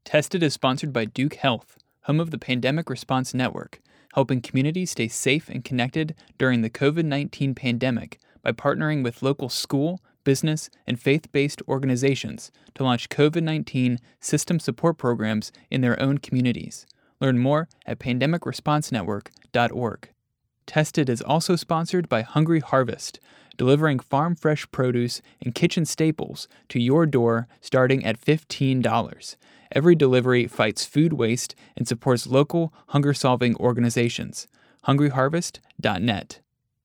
Tested is sponsored by Duke Health, home of the Pandemic Response Network, helping communities stay safe and connected during the COVID-19 pandemic by partnering with local school, business, and faith-based organizations to launch COVID-19 system support programs in their own communities. Learn more at pandemicresponsenetwork.org. Tested is also sponsored by Hungry Harvest, delivering farm-fresh produce and kitchen staples to your door starting at $15. Every delivery fights food waste and supports local hunger-solving organizations. hungryharvest.net.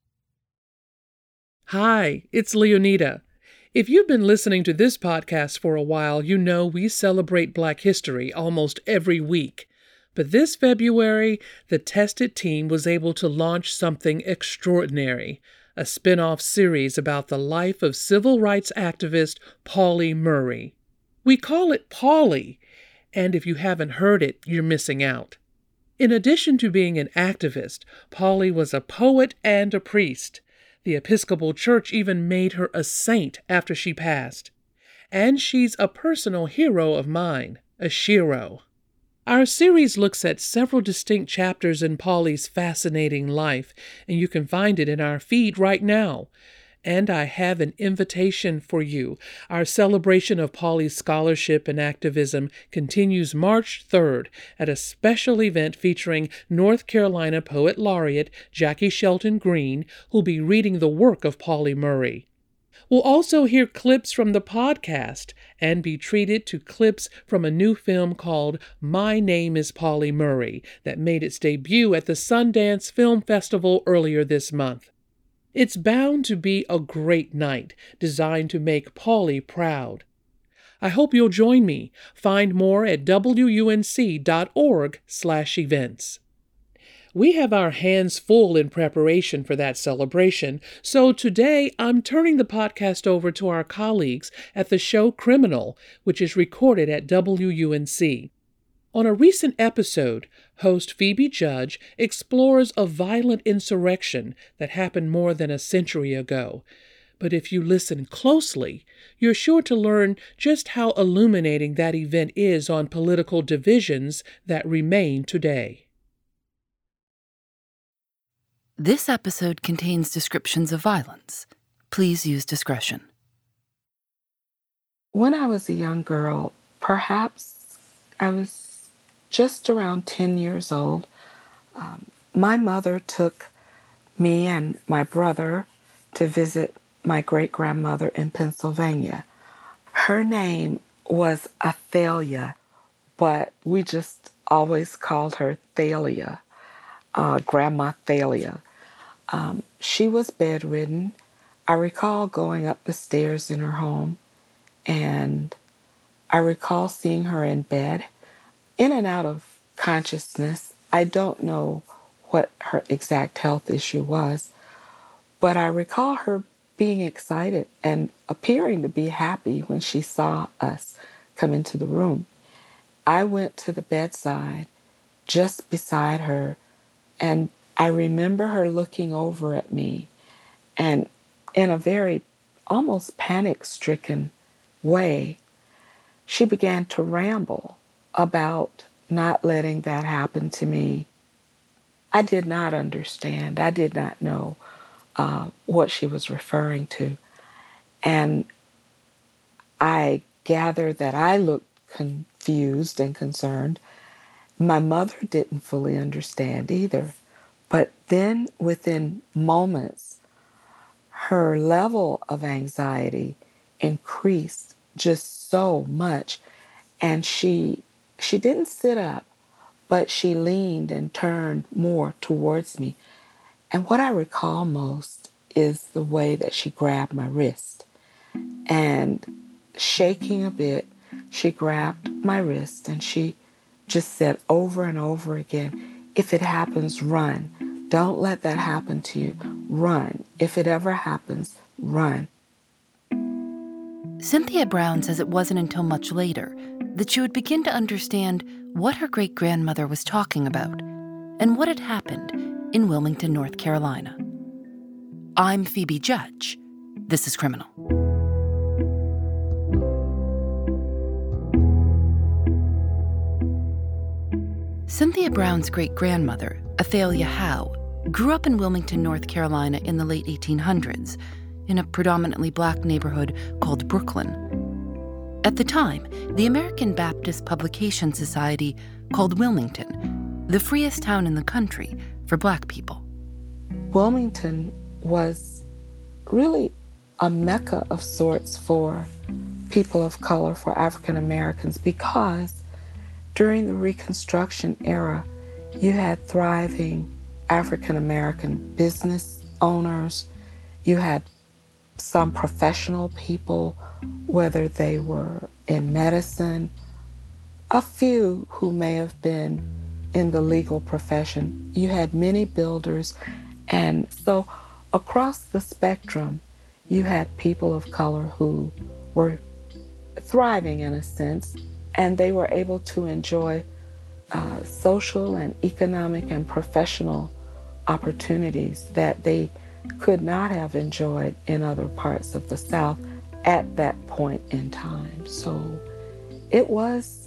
Hi, it's Leonida. If you've been listening to this podcast for a while, you know we celebrate Black History almost every week. But this February, the Tested team was able to launch something extraordinary, a spin-off series about the life of civil rights activist Pauli Murray. We call it Pauli, and if you haven't heard it, you're missing out. In addition to being an activist, Pauli was a poet and a priest. The Episcopal Church even made her a saint after she passed. And she's a personal hero of mine, a shero. Our series looks at several distinct chapters in Pauli's fascinating life, and you can find it in our feed right now. And I have an invitation for you. Our celebration of Pauli's scholarship and activism continues March 3rd at a special event featuring North Carolina Poet Laureate Jackie Shelton Green, who'll be reading the work of Pauli Murray. We'll also hear clips from the podcast and be treated to clips from a new film called My Name is Pauli Murray that made its debut at the Sundance Film Festival earlier this month. It's bound to be a great night, designed to make Pauli proud. I hope you'll join me. Find more at wunc.org/events. We have our hands full in preparation for that celebration, so today I'm turning the podcast over to our colleagues at the show Criminal, which is recorded at WUNC. On a recent episode, host Phoebe Judge explores a violent insurrection that happened more than a century ago. But if you listen closely, you're sure to learn just how illuminating that event is on political divisions that remain today. This episode contains descriptions of violence. Please use discretion. When I was a young girl, perhaps I was just around 10 years old, my mother took me and my brother to visit my great-grandmother in Pennsylvania. Her name was Athalia, but we just always called her Thalia, Grandma Thalia. She was bedridden. I recall going up the stairs in her home, and I recall seeing her in bed, in and out of consciousness. I don't know what her exact health issue was, but I recall her being excited and appearing to be happy when she saw us come into the room. I went to the bedside just beside her, and I remember her looking over at me, and in a very almost panic-stricken way, she began to ramble about not letting that happen to me. I did not understand. I did not know what she was referring to. And I gathered that I looked confused and concerned. My mother didn't fully understand either. But then within moments, her level of anxiety increased just so much. And she didn't sit up, but she leaned and turned more towards me. And what I recall most is the way that she grabbed my wrist. And shaking a bit, she grabbed my wrist and she just said over and over again, if it happens, run. Don't let that happen to you. Run. If it ever happens, run. Cynthia Brown says it wasn't until much later that she would begin to understand what her great-grandmother was talking about and what had happened in Wilmington, North Carolina. I'm Phoebe Judge. This is Criminal. Cynthia Brown's great-grandmother, Athalia Howe, grew up in Wilmington, North Carolina in the late 1800s, in a predominantly black neighborhood called Brooklyn. At the time, the American Baptist Publication Society called Wilmington the freest town in the country for black people. Wilmington was really a mecca of sorts for people of color, for African Americans, because during the Reconstruction era, you had thriving African American business owners. You had some professional people, whether they were in medicine, a few who may have been in the legal profession. You had many builders. And so across the spectrum, you had people of color who were thriving in a sense, and they were able to enjoy social and economic and professional opportunities that they could not have enjoyed in other parts of the South at that point in time. So it was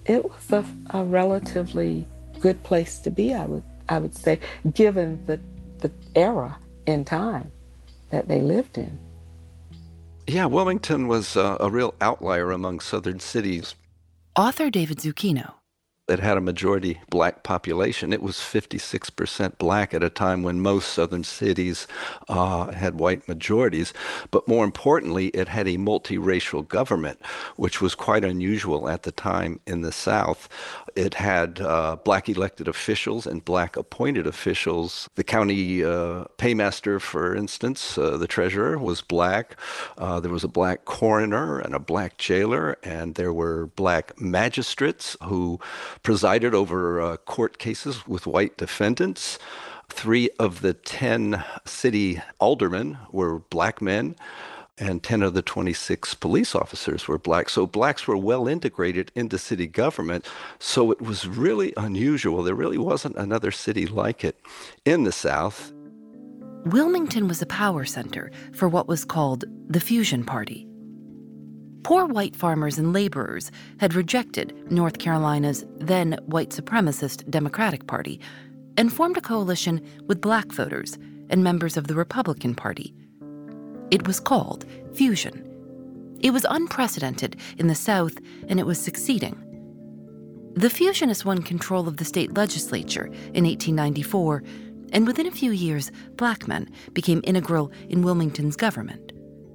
a relatively good place to be, I would say, given the era in time that they lived in. Yeah, Wilmington was a real outlier among southern cities. Author David Zucchino. It had a majority black population. It was 56% black at a time when most southern cities had white majorities. But more importantly, it had a multiracial government, which was quite unusual at the time in the South. It had black elected officials and black appointed officials. The county paymaster, for instance, the treasurer, was black. There was a black coroner and a black jailer, and there were black magistrates who presided over court cases with white defendants. 3 of the 10 city aldermen were black men, and 10 of the 26 police officers were black. So blacks were well integrated into city government. So it was really unusual. There really wasn't another city like it in the South. Wilmington was a power center for what was called the Fusion Party. Poor white farmers and laborers had rejected North Carolina's then white supremacist Democratic Party and formed a coalition with black voters and members of the Republican Party. It was called Fusion. It was unprecedented in the South, and it was succeeding. The Fusionists won control of the state legislature in 1894, and within a few years, black men became integral in Wilmington's government.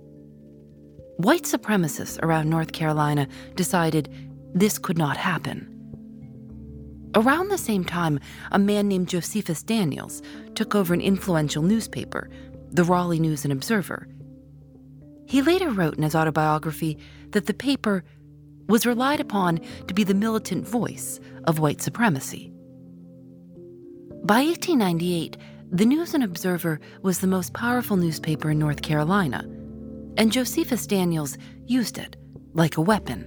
White supremacists around North Carolina decided this could not happen. Around the same time, a man named Josephus Daniels took over an influential newspaper, the Raleigh News and Observer. He later wrote in his autobiography that the paper was relied upon to be the militant voice of white supremacy. By 1898, the News and Observer was the most powerful newspaper in North Carolina, and Josephus Daniels used it like a weapon.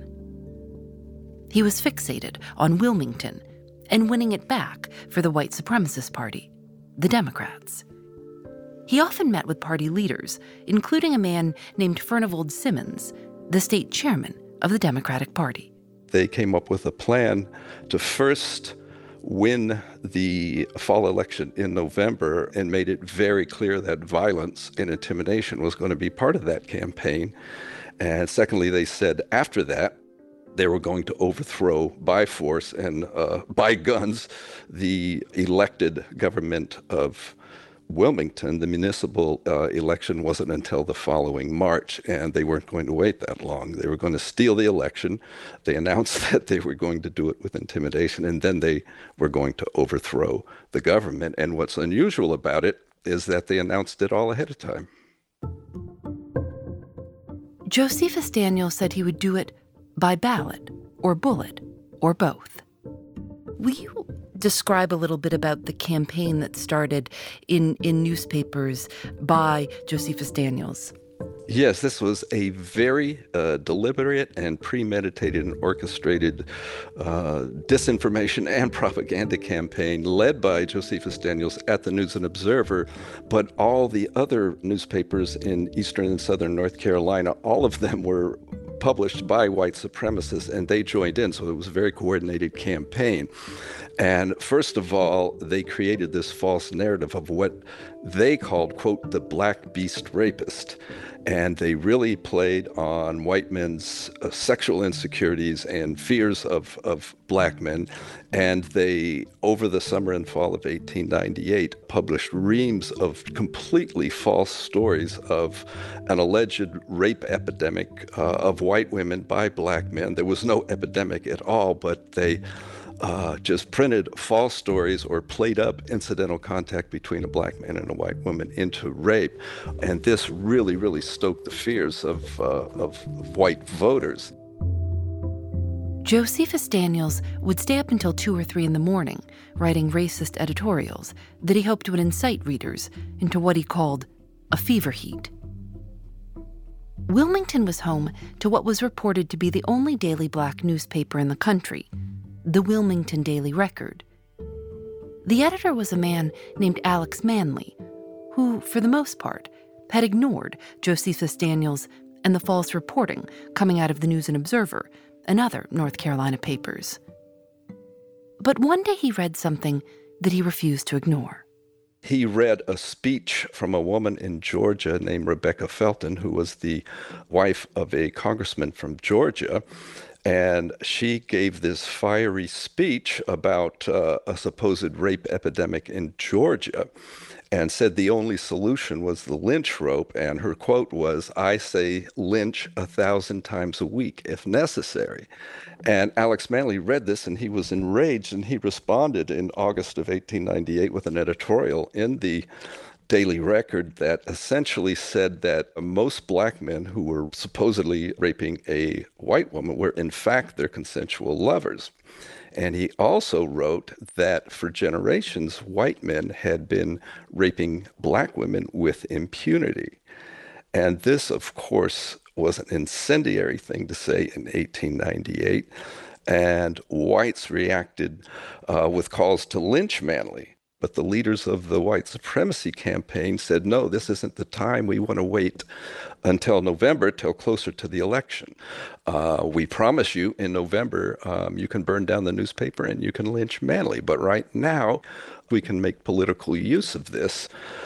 He was fixated on Wilmington and winning it back for the white supremacist party, the Democrats. He often met with party leaders, including a man named Furnival Simmons, the state chairman of the Democratic Party. They came up with a plan to first win the fall election in November and made it very clear that violence and intimidation was going to be part of that campaign. And secondly, they said after that, they were going to overthrow by force and by guns the elected government of Wilmington. The municipal election wasn't until the following March, and they weren't going to wait that long. They were going to steal the election. They announced that they were going to do it with intimidation, and then they were going to overthrow the government. And what's unusual about it is that they announced it all ahead of time. Josephus Daniels said he would do it by ballot or bullet or both. Will you describe a little bit about the campaign that started in newspapers by Josephus Daniels? Yes, this was a very deliberate and premeditated and orchestrated disinformation and propaganda campaign led by Josephus Daniels at the News and Observer, but all the other newspapers in eastern and southern North Carolina, all of them were published by white supremacists, and they joined in. So it was a very coordinated campaign. And first of all, they created this false narrative of what they called, quote, the black beast rapist. And they really played on white men's sexual insecurities and fears of black men. And they, over the summer and fall of 1898, published reams of completely false stories of an alleged rape epidemic of white women by black men. There was no epidemic at all, but they just printed false stories or played up incidental contact between a black man and a white woman into rape. And this really, really stoked the fears of white voters. Josephus Daniels would stay up until 2 or 3 in the morning, writing racist editorials that he hoped would incite readers into what he called a fever heat. Wilmington was home to what was reported to be the only daily black newspaper in the country, the Wilmington Daily Record. The editor was a man named Alex Manley, who, for the most part, had ignored Josephus Daniels and the false reporting coming out of the News and Observer and other North Carolina papers. But one day he read something that he refused to ignore. He read a speech from a woman in Georgia named Rebecca Felton, who was the wife of a congressman from Georgia. And she gave this fiery speech about a supposed rape epidemic in Georgia and said the only solution was the lynch rope. And her quote was, "I say lynch 1,000 times a week if necessary." And Alex Manley read this and he was enraged, and he responded in August of 1898 with an editorial in the Daily Record that essentially said that most black men who were supposedly raping a white woman were in fact their consensual lovers. And he also wrote that for generations, white men had been raping black women with impunity. And this, of course, was an incendiary thing to say in 1898. And whites reacted with calls to lynch Manley. But the leaders of the white supremacy campaign said, no, this isn't the time. We want to wait until November, till closer to the election. We promise you in November, you can burn down the newspaper and you can lynch Manley. But right now, we can make political use of this.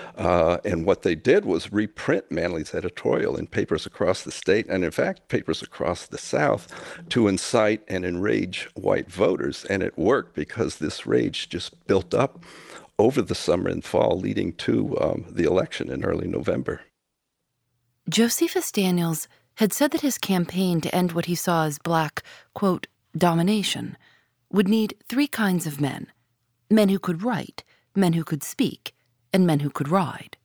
And what they did was reprint Manley's editorial in papers across the state, and in fact, papers across the South, to incite and enrage white voters. And it worked because this rage just built up over the summer and fall, leading to the election in early November. Josephus Daniels had said that his campaign to end what he saw as black, quote, domination, would need 3 kinds of men: men who could write, men who could speak, and men who could ride.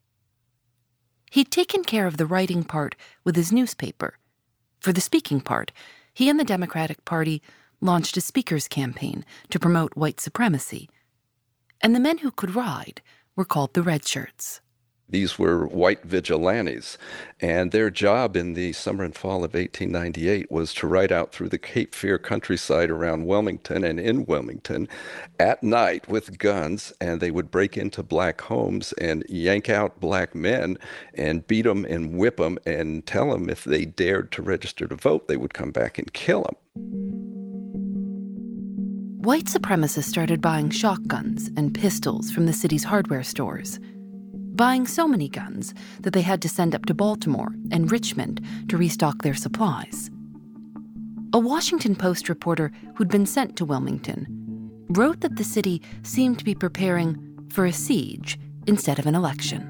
He'd taken care of the writing part with his newspaper. For the speaking part, he and the Democratic Party launched a speakers campaign to promote white supremacy. And the men who could ride were called the Red Shirts. These were white vigilantes, and their job in the summer and fall of 1898 was to ride out through the Cape Fear countryside around Wilmington and in Wilmington at night with guns, and they would break into black homes and yank out black men and beat them and whip them and tell them if they dared to register to vote, they would come back and kill them. White supremacists started buying shotguns and pistols from the city's hardware stores, buying so many guns that they had to send up to Baltimore and Richmond to restock their supplies. A Washington Post reporter who'd been sent to Wilmington wrote that the city seemed to be preparing for a siege instead of an election.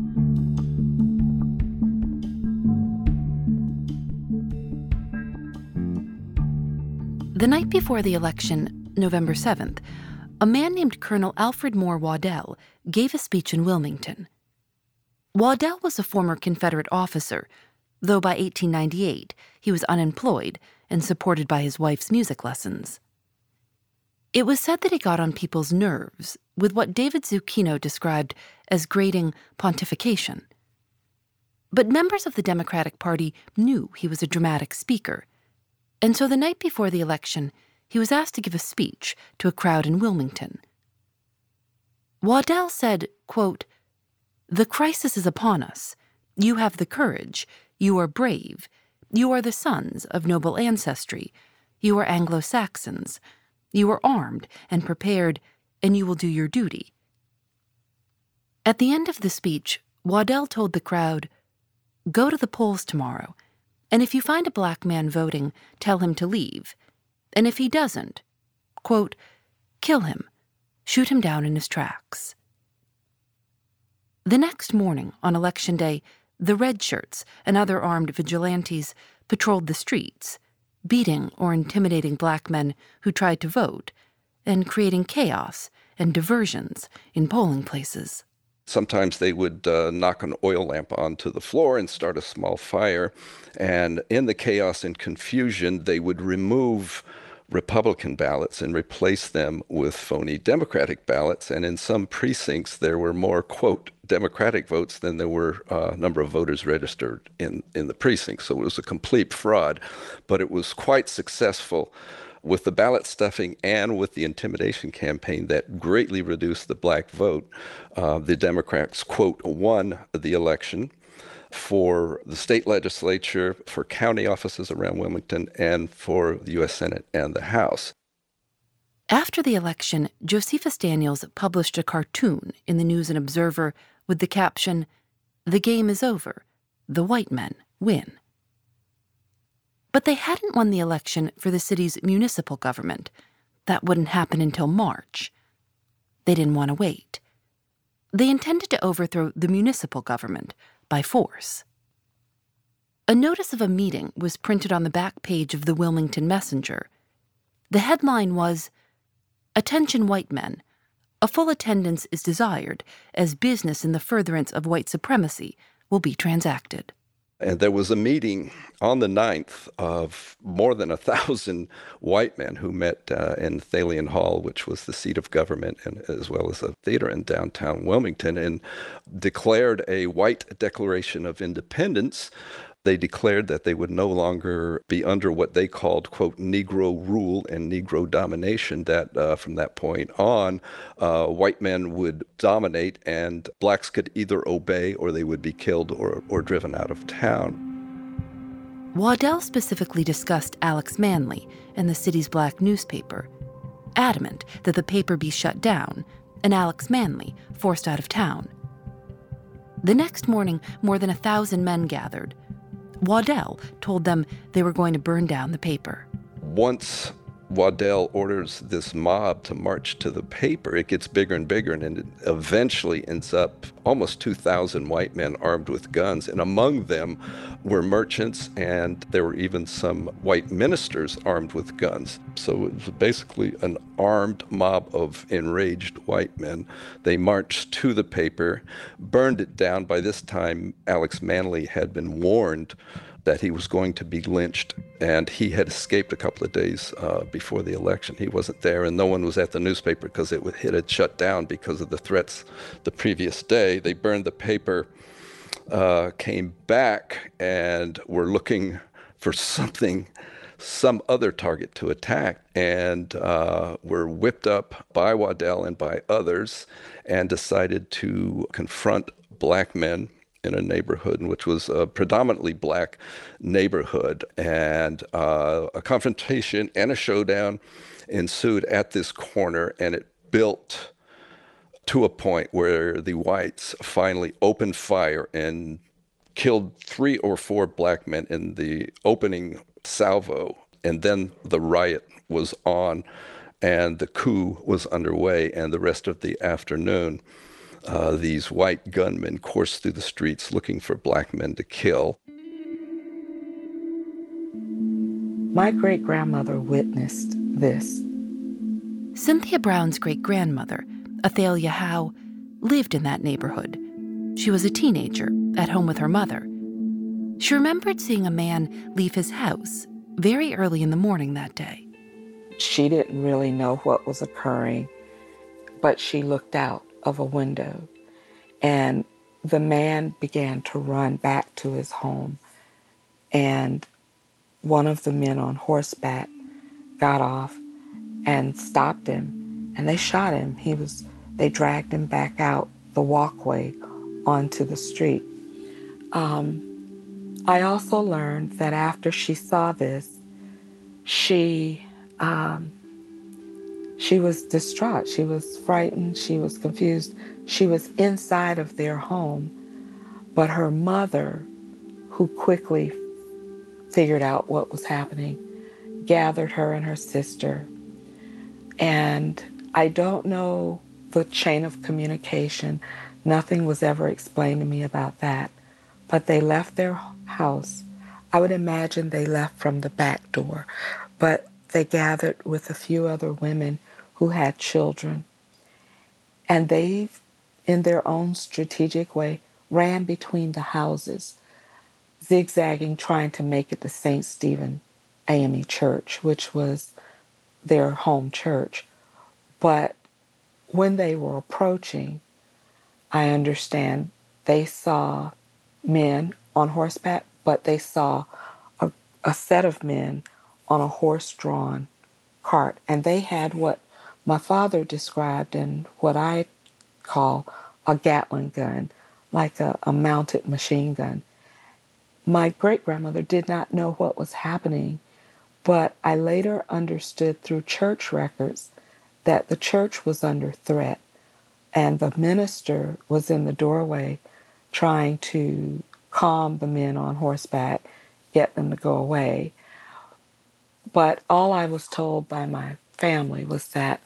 The night before the election, November 7th, a man named Colonel Alfred Moore Waddell gave a speech in Wilmington. Waddell was a former Confederate officer, though by 1898 he was unemployed and supported by his wife's music lessons. It was said that he got on people's nerves with what David Zucchino described as grating pontification. But members of the Democratic Party knew he was a dramatic speaker, and so the night before the election, he was asked to give a speech to a crowd in Wilmington. Waddell said, quote, "The crisis is upon us. You have the courage. You are brave. You are the sons of noble ancestry. You are Anglo-Saxons. You are armed and prepared, and you will do your duty. At the end of the speech, Waddell told the crowd, "Go to the polls tomorrow, and if you find a black man voting, tell him to leave. And if he doesn't, quote, kill him, shoot him down in his tracks." The next morning, on Election Day, the red shirts and other armed vigilantes patrolled the streets, beating or intimidating black men who tried to vote, and creating chaos and diversions in polling places. Sometimes they would knock an oil lamp onto the floor and start a small fire. And in the chaos and confusion, they would remove Republican ballots and replace them with phony Democratic ballots. And in some precincts, there were more, quote, Democratic votes than there were number of voters registered in the precinct. So it was a complete fraud, but it was quite successful with the ballot stuffing and with the intimidation campaign that greatly reduced the black vote. The Democrats, quote, won the election for the state legislature, for county offices around Wilmington, and for the U.S. Senate and the House. After the election, Josephus Daniels published a cartoon in the News and Observer with the caption, "The game is over. The white men win." But they hadn't won the election for the city's municipal government. That wouldn't happen until March. They didn't want to wait. They intended to overthrow the municipal government by force. A notice of a meeting was printed on the back page of the Wilmington Messenger. The headline was, "Attention white men. A full attendance is desired as business in the furtherance of white supremacy will be transacted." And there was a meeting on the 9th of more than 1,000 white men who met in Thalian Hall, which was the seat of government, and as well as a theater in downtown Wilmington, and declared a white Declaration of Independence. They declared that they would no longer be under what they called, quote, Negro rule and Negro domination, that from that point on, white men would dominate and blacks could either obey or they would be killed or driven out of town. Waddell specifically discussed Alex Manly and the city's black newspaper, adamant that the paper be shut down and Alex Manly forced out of town. The next morning, more than 1,000 men gathered. Waddell told them they were going to burn down the paper. Once Waddell orders this mob to march to the paper, it gets bigger and bigger, and it eventually ends up almost 2,000 white men armed with guns. And among them were merchants, and there were even some white ministers armed with guns. So it was basically an armed mob of enraged white men. They marched to the paper, burned it down. By this time, Alex Manly had been warned that he was going to be lynched, and he had escaped a couple of days before the election. He wasn't there, and no one was at the newspaper because it had shut down because of the threats the previous day. They burned the paper, came back, and were looking for some other target to attack, and were whipped up by Waddell and by others, and decided to confront black men in a neighborhood which was a predominantly black neighborhood. And a confrontation and a showdown ensued at this corner, and it built to a point where the whites finally opened fire and killed 3 or 4 black men in the opening salvo. And then the riot was on, and the coup was underway, and the rest of the afternoon, these white gunmen coursed through the streets looking for black men to kill. My great-grandmother witnessed this. Cynthia Brown's great-grandmother, Athalia Howe, lived in that neighborhood. She was a teenager at home with her mother. She remembered seeing a man leave his house very early in the morning that day. She didn't really know what was occurring, but she looked out of a window, and the man began to run back to his home, and one of the men on horseback got off and stopped him, and they shot him. They dragged him back out the walkway onto the street. I also learned that after she saw this, she was distraught. She was frightened. She was confused. She was inside of their home. But her mother, who quickly figured out what was happening, gathered her and her sister. And I don't know the chain of communication. Nothing was ever explained to me about that. But they left their house. I would imagine they left from the back door. But they gathered with a few other women who had children. And they, in their own strategic way, ran between the houses, zigzagging, trying to make it the St. Stephen AME Church, which was their home church. But when they were approaching, I understand they saw men on horseback, but they saw a set of men on a horse-drawn cart. And they had what my father described and what I call a Gatling gun, like a mounted machine gun. My great-grandmother did not know what was happening, but I later understood through church records that the church was under threat, and the minister was in the doorway trying to calm the men on horseback, get them to go away. But all I was told by my family was that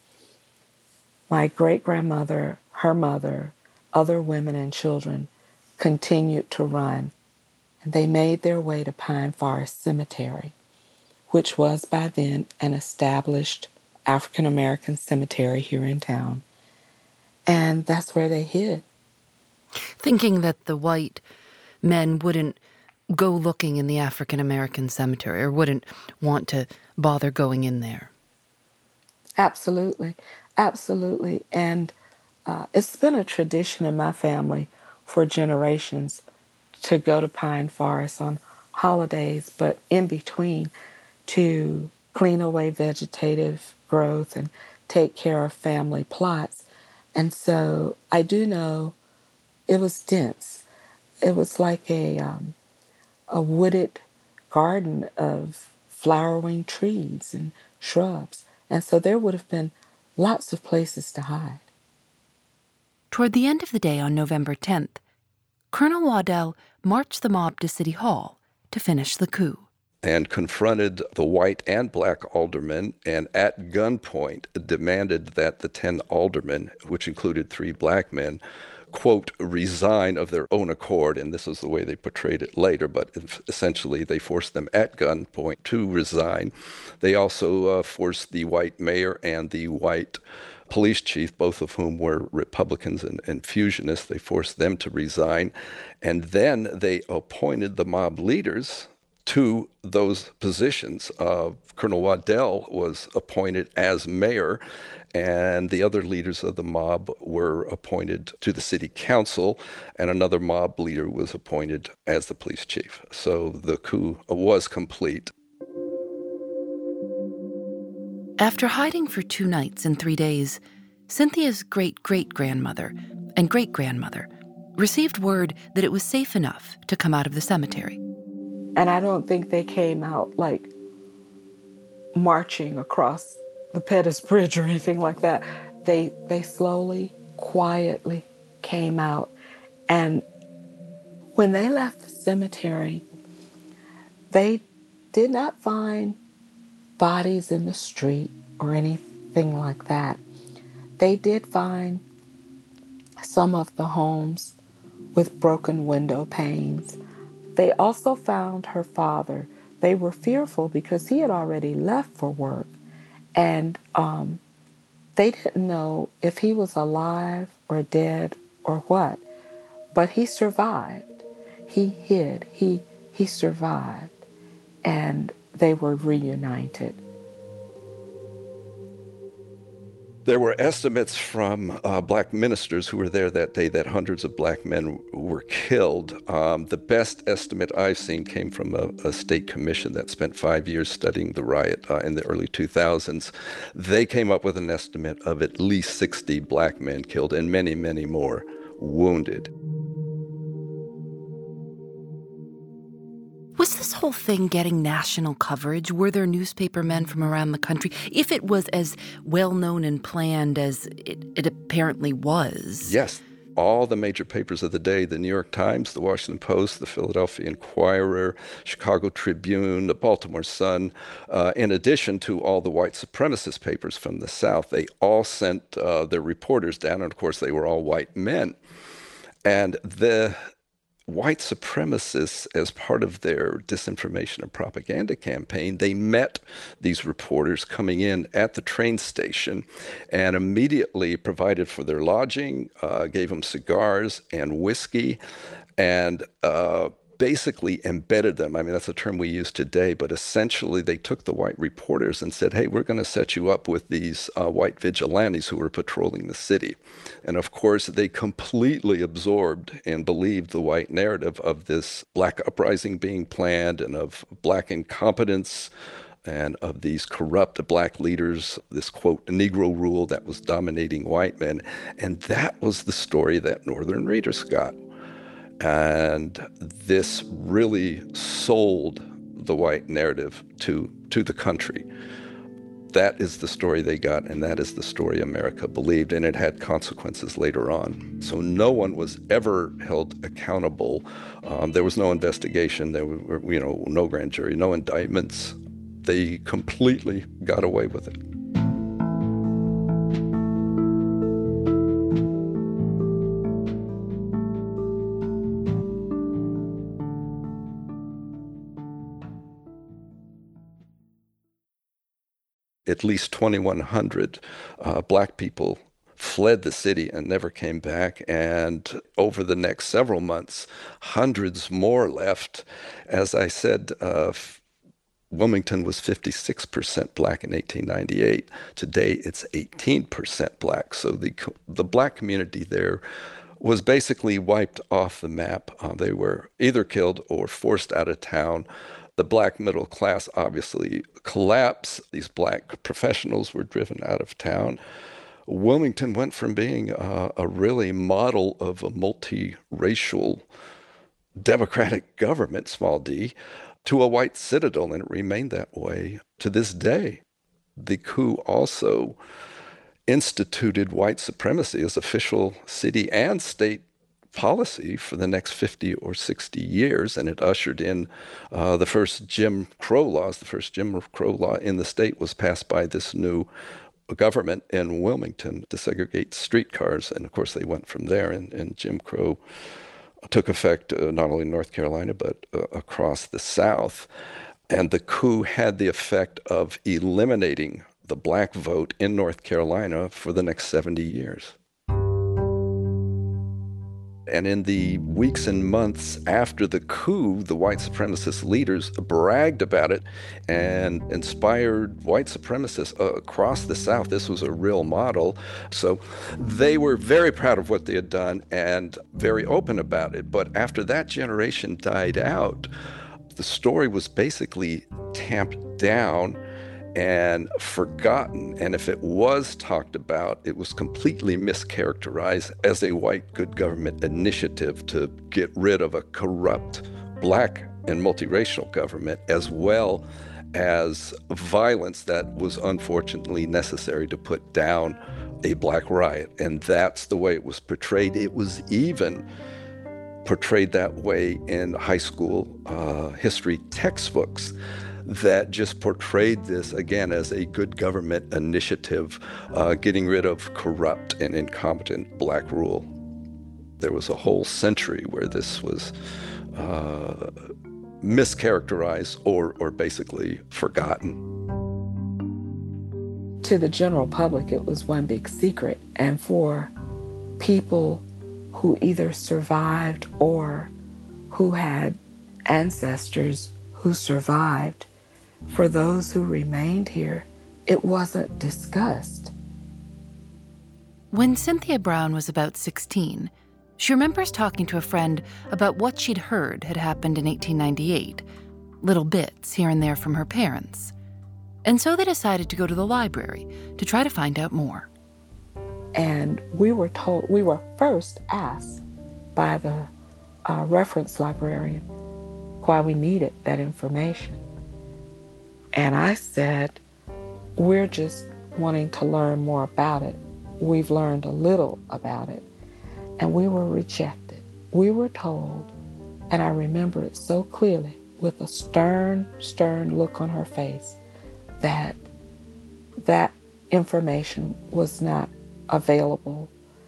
my great-grandmother, her mother, other women and children continued to run, and they made their way to Pine Forest Cemetery, which was by then an established African-American cemetery here in town. And that's where they hid. Thinking that the white men wouldn't go looking in the African-American cemetery or wouldn't want to bother going in there. Absolutely. Absolutely. And it's been a tradition in my family for generations to go to Pine Forest on holidays, but in between to clean away vegetative growth and take care of family plots. And so I do know it was dense. It was like a wooded garden of flowering trees and shrubs. And so there would have been lots of places to hide. Toward the end of the day on November 10th, Colonel Waddell marched the mob to City Hall to finish the coup. And confronted the white and black aldermen, and at gunpoint demanded that the 10 aldermen, which included 3 black men, quote, resign of their own accord. And this is the way they portrayed it later, but essentially they forced them at gunpoint to resign. They also forced the white mayor and the white police chief, both of whom were Republicans and fusionists. They forced them to resign. And then they appointed the mob leaders to those positions. Colonel Waddell was appointed as mayor, and the other leaders of the mob were appointed to the city council, and another mob leader was appointed as the police chief. So the coup was complete. After hiding for 2 nights and 3 days, Cynthia's great-great-grandmother and great-grandmother received word that it was safe enough to come out of the cemetery. And I don't think they came out like marching across the Pettus Bridge or anything like that. They slowly, quietly came out. And when they left the cemetery, they did not find bodies in the street or anything like that. They did find some of the homes with broken window panes. They also found her father. They were fearful because he had already left for work. And they didn't know if he was alive or dead or what. But he survived. He hid. He survived. And they were reunited. There were estimates from black ministers who were there that day that hundreds of black men were killed. The best estimate I've seen came from a state commission that spent 5 years studying the riot in the early 2000s. They came up with an estimate of at least 60 black men killed and many, many more wounded. Was this whole thing getting national coverage? Were there newspaper men from around the country? If it was as well-known and planned as it apparently was. Yes. All the major papers of the day, the New York Times, the Washington Post, the Philadelphia Inquirer, Chicago Tribune, the Baltimore Sun, in addition to all the white supremacist papers from the South, they all sent their reporters down, and of course they were all white men. And the white supremacists, as part of their disinformation and propaganda campaign, they met these reporters coming in at the train station and immediately provided for their lodging, gave them cigars and whiskey, and basically embedded them. I mean, that's a term we use today, but essentially they took the white reporters and said, hey, we're going to set you up with these white vigilantes who are patrolling the city. And of course, they completely absorbed and believed the white narrative of this black uprising being planned and of black incompetence and of these corrupt black leaders, this, quote, Negro rule that was dominating white men. And that was the story that Northern readers got. And this really sold the white narrative to the country. That is the story they got, and that is the story America believed, and it had consequences later on. So no one was ever held accountable. There was no investigation. There were, no grand jury, no indictments. They completely got away with it. At least 2,100 black people fled the city and never came back. And over the next several months, hundreds more left. As I said, Wilmington was 56% black in 1898. Today, it's 18% black. So the black community there was basically wiped off the map. They were either killed or forced out of town. The black middle class obviously collapsed. These black professionals were driven out of town. Wilmington went from being a really model of a multiracial democratic government, small d, to a white citadel, and it remained that way to this day. The coup also instituted white supremacy as official city and state policy for the next 50 or 60 years, and it ushered in the first Jim Crow laws. The first Jim Crow law in the state was passed by this new government in Wilmington to segregate streetcars, and of course they went from there, and Jim Crow took effect not only in North Carolina but across the South. And the coup had the effect of eliminating the black vote in North Carolina for the next 70 years. And in the weeks and months after the coup, the white supremacist leaders bragged about it and inspired white supremacists across the South. This was a real model. So they were very proud of what they had done and very open about it. But after that generation died out, the story was basically tamped down and forgotten. And if it was talked about, it was completely mischaracterized as a white good government initiative to get rid of a corrupt black and multiracial government, as well as violence that was unfortunately necessary to put down a black riot. And that's the way it was portrayed. It was even portrayed that way in high school history textbooks that just portrayed this, again, as a good government initiative, getting rid of corrupt and incompetent black rule. There was a whole century where this was mischaracterized or basically forgotten. To the general public, it was one big secret. And for people who either survived or who had ancestors who survived, for those who remained here, it wasn't discussed. When Cynthia Brown was about 16, she remembers talking to a friend about what she'd heard had happened in 1898, little bits here and there from her parents. And so they decided to go to the library to try to find out more. And we were first asked by the reference librarian, why we needed that information. And I said, we're just wanting to learn more about it. We've learned a little about it. And we were rejected. We were told, and I remember it so clearly, with a stern, stern look on her face, that that information was not available.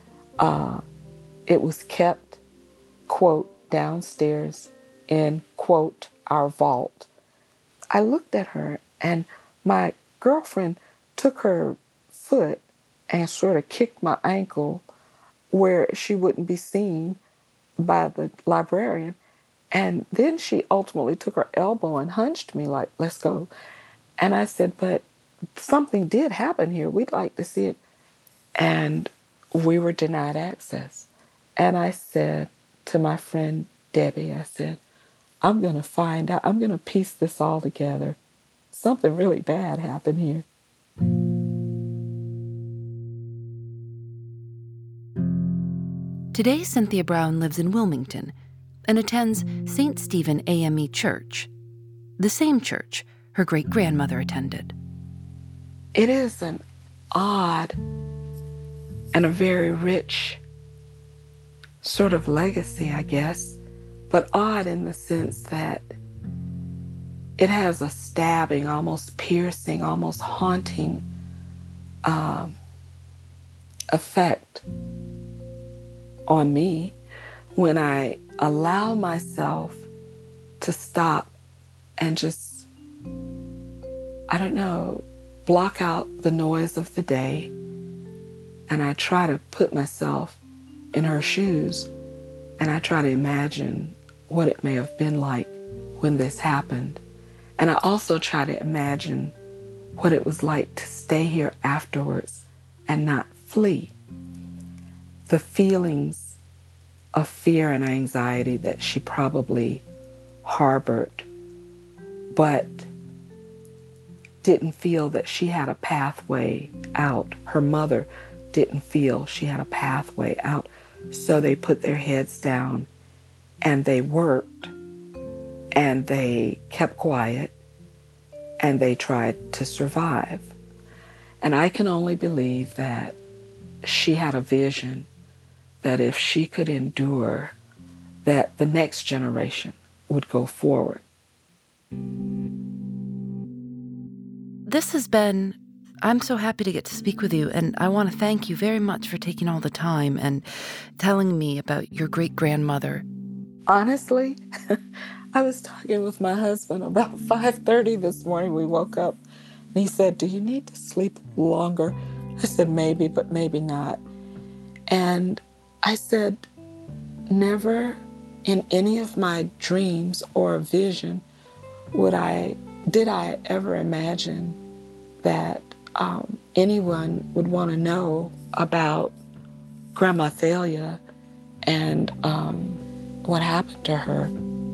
It was kept, quote, downstairs in, quote, our vault. I looked at her, and my girlfriend took her foot and sort of kicked my ankle where she wouldn't be seen by the librarian. And then she ultimately took her elbow and hunched me like, let's go. And I said, but something did happen here. We'd like to see it. And we were denied access. And I said to my friend Debbie, I said, I'm going to find out. I'm going to piece this all together. Something really bad happened here. Today, Cynthia Brown lives in Wilmington and attends St. Stephen AME Church, the same church her great-grandmother attended. It is an odd and a very rich sort of legacy, I guess, but odd in the sense that it has a stabbing, almost piercing, almost haunting effect on me when I allow myself to stop and just, I don't know, block out the noise of the day, and I try to put myself in her shoes, and I try to imagine what it may have been like when this happened. And I also try to imagine what it was like to stay here afterwards and not flee. The feelings of fear and anxiety that she probably harbored, but didn't feel that she had a pathway out. Her mother didn't feel she had a pathway out. So they put their heads down and they worked and they kept quiet and they tried to survive. And I can only believe that she had a vision that if she could endure, that the next generation would go forward. This has been, I'm so happy to get to speak with you, and I want to thank you very much for taking all the time and telling me about your great-grandmother. Honestly, I was talking with my husband about 5:30 this morning. We woke up and he said, do you need to sleep longer? I said, maybe, but maybe not. And I said, never in any of my dreams or vision did I ever imagine that anyone would want to know about Grandma Thalia and what happened to her.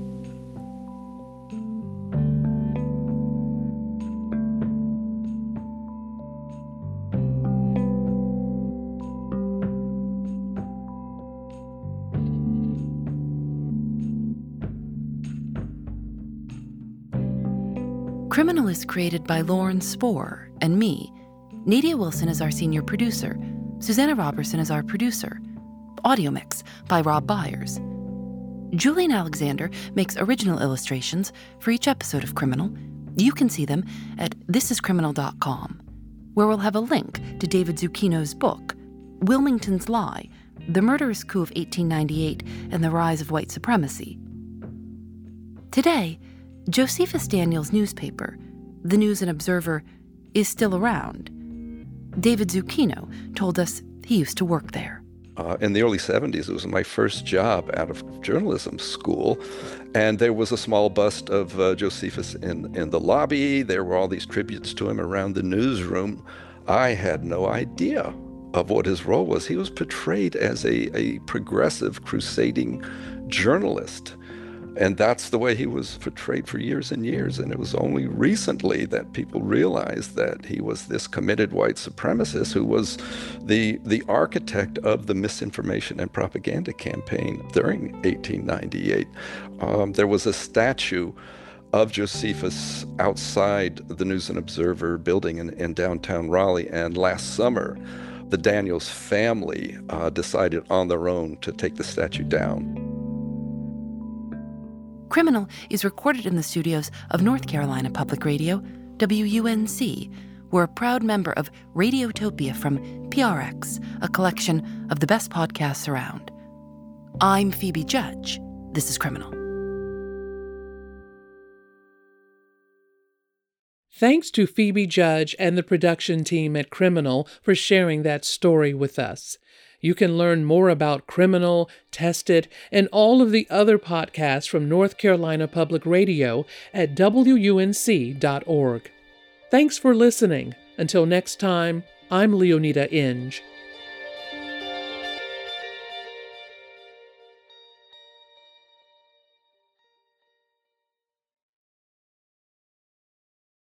Criminal is created by Lauren Spohr and me. Nadia Wilson is our senior producer. Susanna Robertson is our producer. Audio mix by Rob Byers. Julian Alexander makes original illustrations for each episode of Criminal. You can see them at thisiscriminal.com, where we'll have a link to David Zucchino's book, Wilmington's Lie, The Murderous Coup of 1898 and the Rise of White Supremacy. Today, Josephus Daniels' newspaper, The News and Observer, is still around. David Zucchino told us he used to work there. In the early 70s, it was my first job out of journalism school, and there was a small bust of Josephus in the lobby. There were all these tributes to him around the newsroom. I had no idea of what his role was. He was portrayed as a progressive, crusading journalist. And that's the way he was portrayed for years and years. And it was only recently that people realized that he was this committed white supremacist who was the architect of the misinformation and propaganda campaign during 1898. There was a statue of Josephus outside the News and Observer building in downtown Raleigh. And last summer, the Daniels family decided on their own to take the statue down. Criminal is recorded in the studios of North Carolina Public Radio, WUNC. We're a proud member of Radiotopia from PRX, a collection of the best podcasts around. I'm Phoebe Judge. This is Criminal. Thanks to Phoebe Judge and the production team at Criminal for sharing that story with us. You can learn more about Criminal, Test It, and all of the other podcasts from North Carolina Public Radio at WUNC.org. Thanks for listening. Until next time, I'm Leonida Inge.